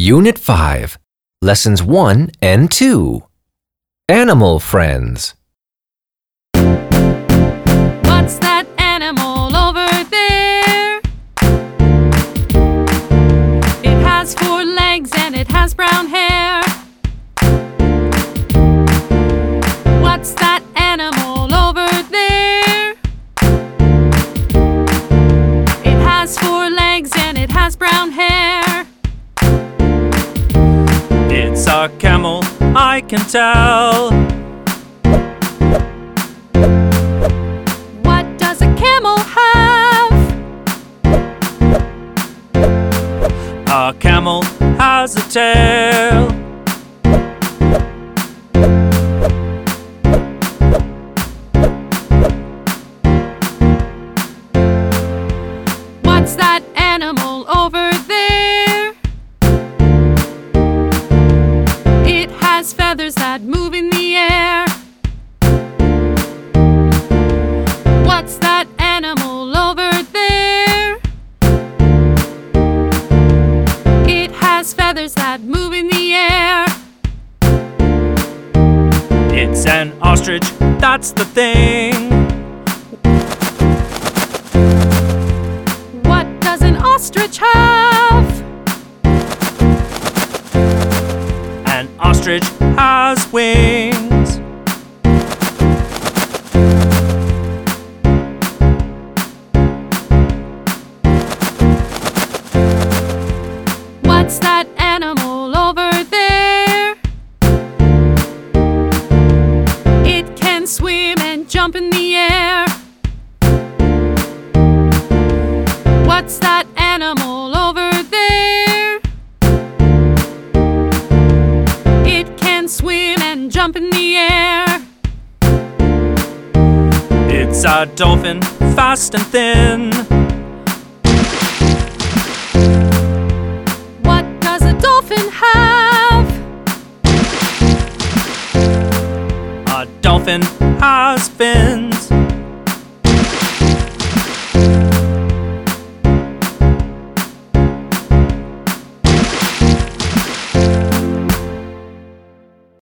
Unit 5, Lessons 1 and 2. Animal Friends. What's that animal over there? It has 4 legs and it has brown hair. What's that animal over there? It has 4 legs and it has brown hair. It's a camel, I can tell. What does a camel have? A camel has a tail. What's that animal over there? It has feathers that move in the air. What's that animal over there? It has feathers that move in the air. It's an ostrich, that's the thing. What does an ostrich have? An ostrich has wings. What's that animal over there? It can swim and jump in the air. What's that animal over there? It can swim and jump in the air. It's a dolphin, fast and thin. What does a dolphin have? A dolphin has fins.